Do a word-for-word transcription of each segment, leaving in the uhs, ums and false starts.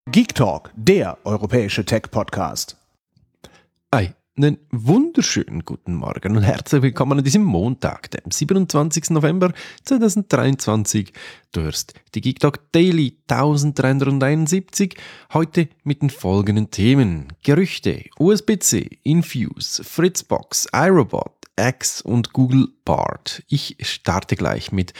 Geek Talk, der europäische Tech-Podcast. Einen wunderschönen guten Morgen und herzlich willkommen an diesem Montag, dem siebenundzwanzigsten November zweitausenddreiundzwanzig. Du hörst die Geek Talk Daily dreizehnhunderteinundsiebzig, heute mit den folgenden Themen: Gerüchte, U S B C, Infuse, Fritzbox, iRobot, X und Google Bard. Ich starte gleich mit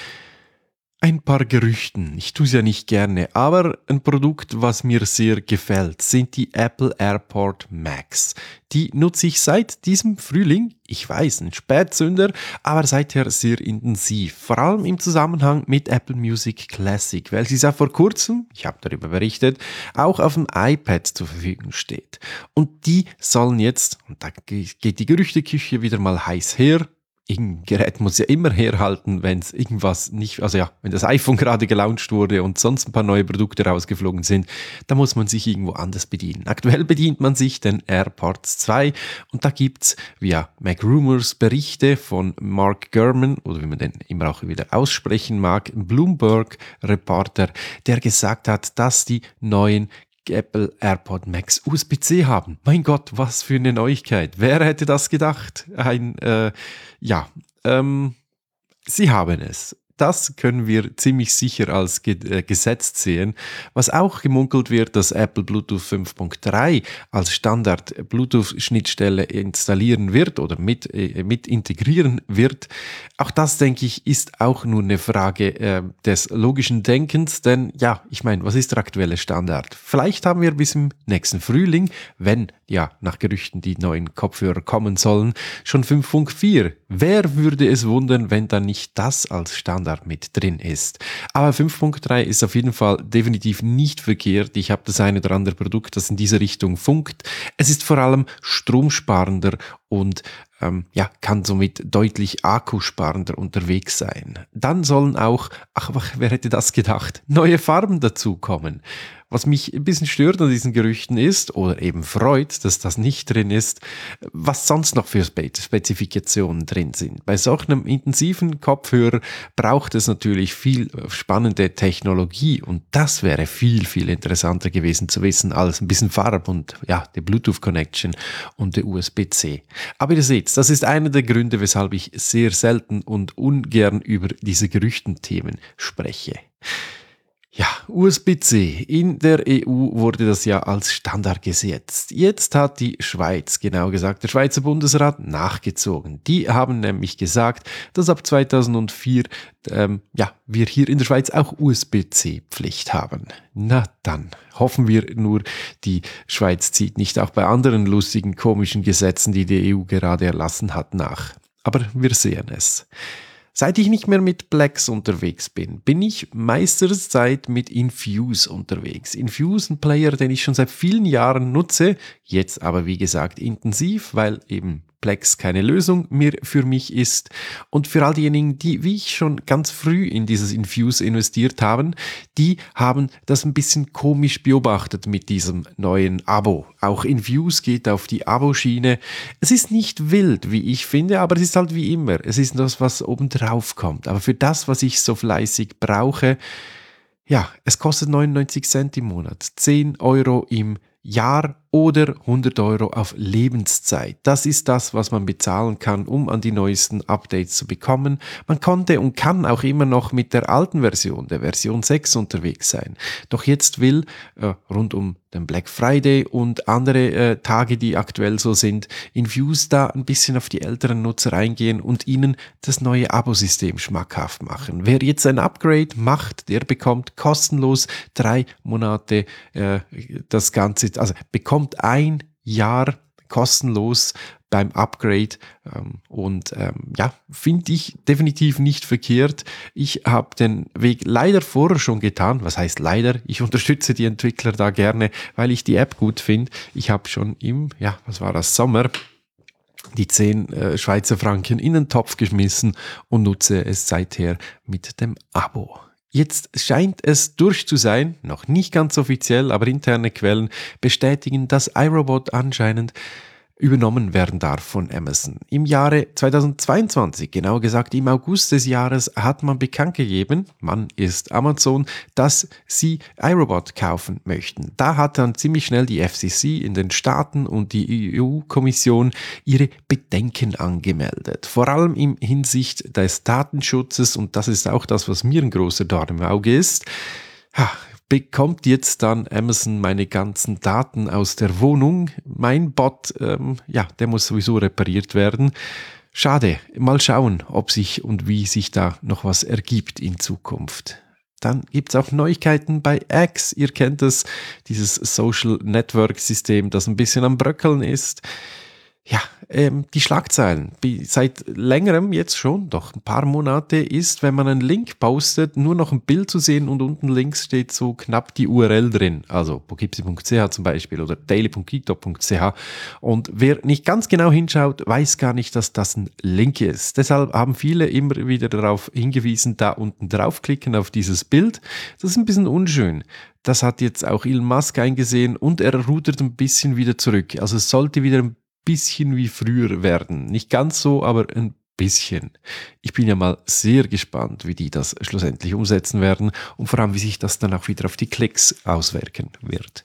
ein paar Gerüchten. Ich tue es ja nicht gerne, aber ein Produkt, was mir sehr gefällt, sind die Apple AirPod Max. Die nutze ich seit diesem Frühling. Ich weiß, ein Spätzünder, aber seither sehr intensiv. Vor allem im Zusammenhang mit Apple Music Classic, welches ja vor kurzem, ich habe darüber berichtet, auch auf dem iPad zur Verfügung steht. Und die sollen jetzt, und da geht die Gerüchteküche wieder mal heiß her, irgendein Gerät muss ja immer herhalten, wenn es irgendwas nicht, also ja, wenn das iPhone gerade gelauncht wurde und sonst ein paar neue Produkte rausgeflogen sind, da muss man sich irgendwo anders bedienen. Aktuell bedient man sich den AirPods zwei und da gibt's via MacRumors Berichte von Mark Gurman, oder wie man den immer auch wieder aussprechen mag, Bloomberg Reporter, der gesagt hat, dass die neuen Apple AirPod Max U S B C haben. Mein Gott, was für eine Neuigkeit. Wer hätte das gedacht? Ein, äh, ja, ähm, sie haben es. Das können wir ziemlich sicher als ge- äh, gesetzt sehen. Was auch gemunkelt wird, dass Apple Bluetooth fünf Punkt drei als Standard-Bluetooth-Schnittstelle installieren wird oder mit, äh, mit integrieren wird. Auch das, denke ich, ist auch nur eine Frage äh, des logischen Denkens, denn ja, ich meine, was ist der aktuelle Standard? Vielleicht haben wir bis im nächsten Frühling, wenn ja nach Gerüchten die neuen Kopfhörer kommen sollen, schon fünf Punkt vier. Wer würde es wundern, wenn dann nicht das als Standard mit drin ist? Aber fünf Punkt drei ist auf jeden Fall definitiv nicht verkehrt. Ich habe das eine oder andere Produkt, das in diese Richtung funkt. Es ist vor allem stromsparender und ähm, ja, kann somit deutlich akkusparender unterwegs sein. Dann sollen auch, ach, wer hätte das gedacht, neue Farben dazukommen. Was mich ein bisschen stört an diesen Gerüchten ist, oder eben freut, dass das nicht drin ist, was sonst noch für Spe- Spezifikationen drin sind. Bei solch einem intensiven Kopfhörer braucht es natürlich viel spannende Technologie und das wäre viel, viel interessanter gewesen zu wissen als ein bisschen Farb und ja, die Bluetooth-Connection und der U S B C. Aber ihr seht, das ist einer der Gründe, weshalb ich sehr selten und ungern über diese Gerüchtenthemen spreche. Ja, U S B C. In der E U wurde das ja als Standard gesetzt. Jetzt hat die Schweiz, genau gesagt der Schweizer Bundesrat, nachgezogen. Die haben nämlich gesagt, dass ab zweitausendvier ähm, ja, wir hier in der Schweiz auch U S B C-Pflicht haben. Na dann, hoffen wir nur, die Schweiz zieht nicht auch bei anderen lustigen, komischen Gesetzen, die die E U gerade erlassen hat, nach. Aber wir sehen es. Seit ich nicht mehr mit Plex unterwegs bin, bin ich meistens mit Infuse unterwegs. Infuse, ein Player, den ich schon seit vielen Jahren nutze, jetzt aber wie gesagt intensiv, weil eben Plex keine Lösung mehr für mich ist. Und für all diejenigen, die wie ich schon ganz früh in dieses Infuse investiert haben, die haben das ein bisschen komisch beobachtet mit diesem neuen Abo. Auch Infuse geht auf die Abo-Schiene. Es ist nicht wild, wie ich finde, aber es ist halt wie immer. Es ist das, was obendrauf kommt. Aber für das, was ich so fleißig brauche, ja, es kostet neunundneunzig Cent im Monat, zehn Euro im Jahr oder hundert Euro auf Lebenszeit. Das ist das, was man bezahlen kann, um an die neuesten Updates zu bekommen. Man konnte und kann auch immer noch mit der alten Version, der Version sechs, unterwegs sein. Doch jetzt will äh, rund um den Black Friday und andere äh, Tage, die aktuell so sind, Infuse da ein bisschen auf die älteren Nutzer eingehen und ihnen das neue Abosystem schmackhaft machen. Wer jetzt ein Upgrade macht, der bekommt kostenlos drei Monate äh, das Ganze, also bekommt ein Jahr kostenlos beim Upgrade ähm, und ähm, ja, finde ich definitiv nicht verkehrt. Ich habe den Weg leider vorher schon getan. Was heißt leider? Ich unterstütze die Entwickler da gerne, weil ich die App gut finde. Ich habe schon im, ja, was war das, Sommer die zehn äh, Schweizer Franken in den Topf geschmissen und nutze es seither mit dem Abo. Jetzt scheint es durch zu sein, noch nicht ganz offiziell, aber interne Quellen bestätigen, dass iRobot anscheinend übernommen werden darf von Amazon. Im Jahre zweitausendzweiundzwanzig, genauer gesagt im August des Jahres, hat man bekannt gegeben, man ist Amazon, dass sie iRobot kaufen möchten. Da hat dann ziemlich schnell die F C C in den Staaten und die E U-Kommission ihre Bedenken angemeldet. Vor allem in Hinsicht des Datenschutzes, und das ist auch das, was mir ein großer Dorn im Auge ist. Ha, bekommt jetzt dann Amazon meine ganzen Daten aus der Wohnung? Mein Bot, ähm, ja, der muss sowieso repariert werden. Schade, mal schauen, ob sich und wie sich da noch was ergibt in Zukunft. Dann gibt es auch Neuigkeiten bei X. Ihr kennt es, dieses Social Network System, das ein bisschen am Bröckeln ist. Ja, ähm, die Schlagzeilen, seit längerem jetzt schon, doch ein paar Monate, ist, wenn man einen Link postet, nur noch ein Bild zu sehen und unten links steht so knapp die U R L drin, also poughkeepsie punkt c h zum Beispiel oder daily punkt geektalk punkt c h, und wer nicht ganz genau hinschaut, weiß gar nicht, dass das ein Link ist. Deshalb haben viele immer wieder darauf hingewiesen, da unten draufklicken auf dieses Bild. Das ist ein bisschen unschön. Das hat jetzt auch Elon Musk eingesehen und er rudert ein bisschen wieder zurück. Also es sollte wieder ein bisschen wie früher werden. Nicht ganz so, aber ein bisschen. Ich bin ja mal sehr gespannt, wie die das schlussendlich umsetzen werden und vor allem, wie sich das dann auch wieder auf die Klicks auswirken wird.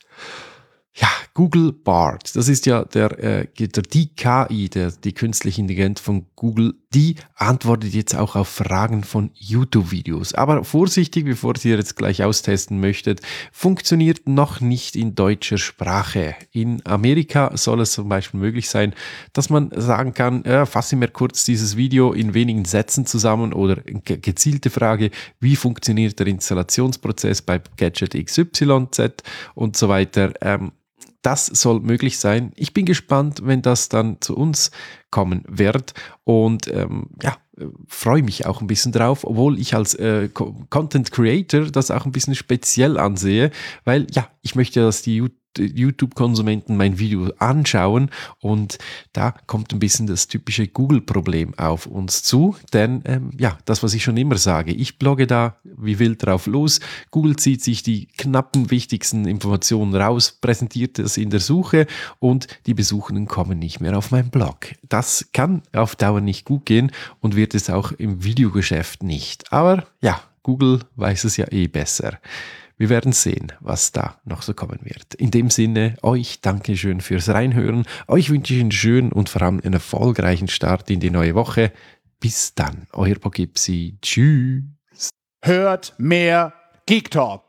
Ja, Google Bard, das ist ja der, äh, der die K I, der, die künstliche Intelligenz von Google, die antwortet jetzt auch auf Fragen von YouTube-Videos. Aber vorsichtig, bevor ihr jetzt gleich austesten möchtet, funktioniert noch nicht in deutscher Sprache. In Amerika soll es zum Beispiel möglich sein, dass man sagen kann, äh, fasse mir kurz dieses Video in wenigen Sätzen zusammen oder ge- gezielte Frage, wie funktioniert der Installationsprozess bei Gadget X Y Z und so weiter. Ähm, Das soll möglich sein. Ich bin gespannt, wenn das dann zu uns kommen wird und ähm, ja, freue mich auch ein bisschen drauf, obwohl ich als äh, Content Creator das auch ein bisschen speziell ansehe, weil ja, ich möchte, dass die YouTube-Konsumenten mein Video anschauen und da kommt ein bisschen das typische Google-Problem auf uns zu, denn ähm, ja, das, was ich schon immer sage, ich blogge da wie wild drauf los, Google zieht sich die knappen, wichtigsten Informationen raus, präsentiert es in der Suche und die Besuchenden kommen nicht mehr auf meinen Blog. Das kann auf Dauer nicht gut gehen und wird es auch im Videogeschäft nicht, aber ja, Google weiß es ja eh besser. Wir werden sehen, was da noch so kommen wird. In dem Sinne, euch danke schön fürs Reinhören. Euch wünsche ich einen schönen und vor allem einen erfolgreichen Start in die neue Woche. Bis dann, euer Poughkeepsie. Tschüss. Hört mehr Geek Talk.